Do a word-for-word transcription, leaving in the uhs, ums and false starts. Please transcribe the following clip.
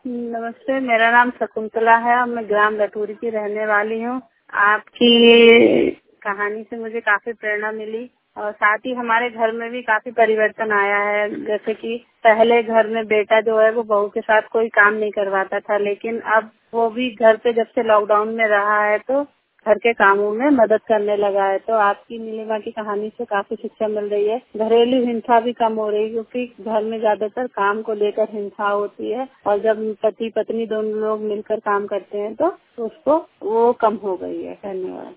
नमस्ते, मेरा नाम शकुंतला है और मैं ग्राम रतूरी की रहने वाली हूँ। आपकी कहानी से मुझे काफी प्रेरणा मिली और साथ ही हमारे घर में भी काफी परिवर्तन आया है। जैसे कि पहले घर में बेटा जो है वो बहू के साथ कोई काम नहीं करवाता था, लेकिन अब वो भी घर पे जब से लॉकडाउन में रहा है तो घर के कामों में मदद करने लगा है। तो आपकी नीलिमा की कहानी से काफी शिक्षा मिल रही है। घरेलू हिंसा भी कम हो रही है, क्योंकि घर में ज्यादातर काम को लेकर हिंसा होती है और जब पति पत्नी दोनों लोग मिलकर काम करते हैं तो उसको वो कम हो गई है। धन्यवाद।